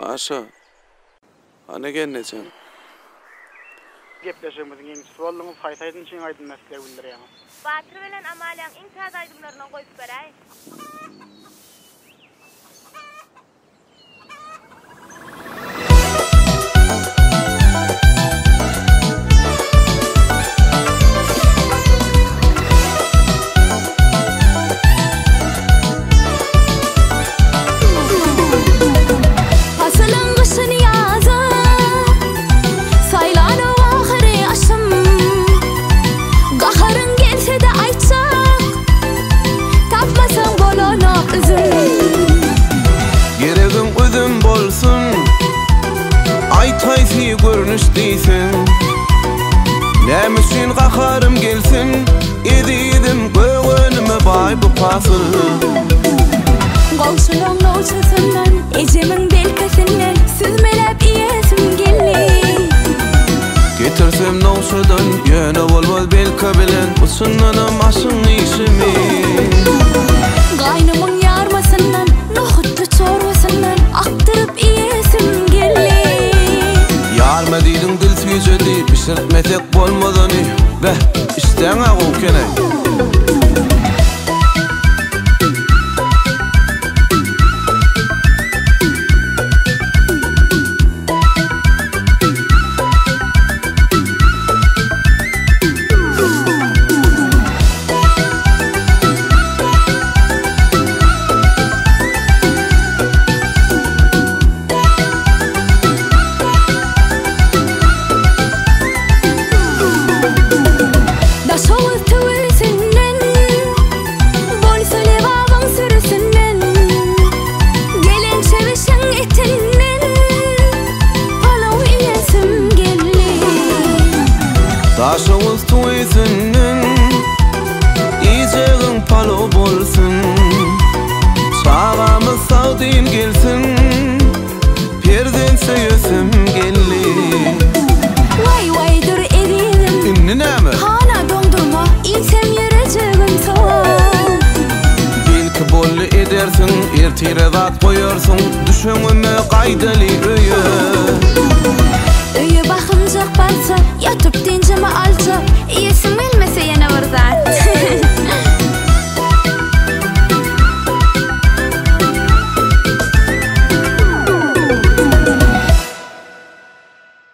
Aşa. Ana gelneçen. Gepleşigimizin eňsi bollugy faýtaýdyn çiň aýdyn mesele bildirýär. Batyr bilen Amalyaň iň taza aýdymlaryny goýup beräý. Aytaysi görünüş diýsin. Näme üçin gaharym gelsin? Edidim göwünüme baý bu pasyl. Golşulaň noçasından, ejemiň belkesinden süzmelep iýesim geldi. Getirsem noçadan ýöne bolmaz belke bilen usunlanam aşyň işimi. Gaýnymyň ýarmasyndan, nohutly çorbasyndan aktyryp iýesim geldi. Yarma diýdiň dil süýjedi, pişirtmesek bolmadany. Beh, işden agyp kene. Daşyňyz tuýsynyň, ýejegiň palo bolsun. Çağamyz sawdyn gelsin, perden söýesim geldi. Vay dur edidim. Inni näme? Hana dondurma, insem ýerejegim sawa. Belki bolly edersin, ertire zat goýarsyň, düşeňime gaýdaly öýe.